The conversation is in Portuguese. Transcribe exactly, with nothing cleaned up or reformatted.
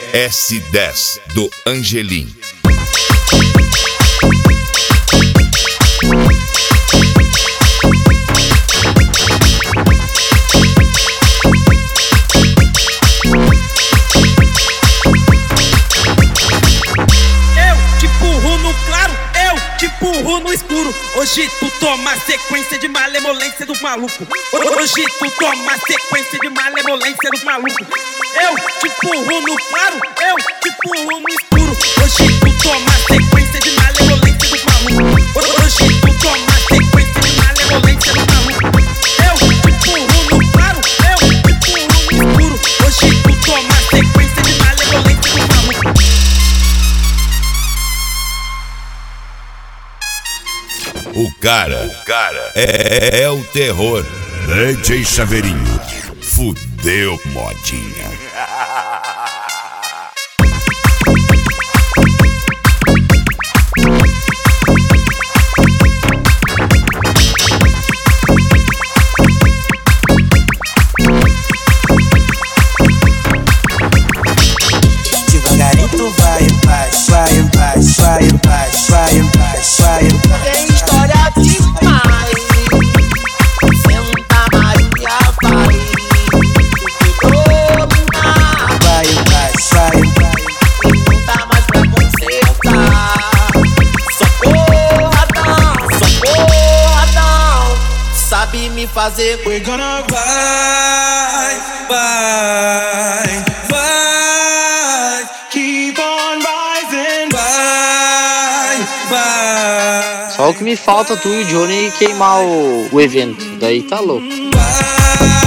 S dez do Angelim. Empurro no escuro, hoje tu toma sequência de malemolência dos malucos. Hoje tu toma sequência de malemolência dos malucos. Eu te empurro no claro, eu te empurro no escuro. Hoje tu toma sequência de malemolência dos malucos. Hoje tu toma sequência de malemolência dos malucos. Eu te empurro no claro, eu te empurro no escuro. Hoje tu toma sequência de malemolência dos malucos. O cara, o cara é, é, é o terror. D J Chaveirinho, fudeu modinha. Devagarito vai em paz, vai em paz, vai em paz, vai em paz, vai em paz. Tem história demais. Senta Maria, vai. Dominar. Vai em paz, vai em paz. E não dá mais pra consertar. Só porradão, só porradão. Sabe me fazer. We're gonna vai, vai, vai. Keep on rising, vai, vai. Só o que me falta tu e o Johnny queimar o, o evento. Daí tá louco. Vai.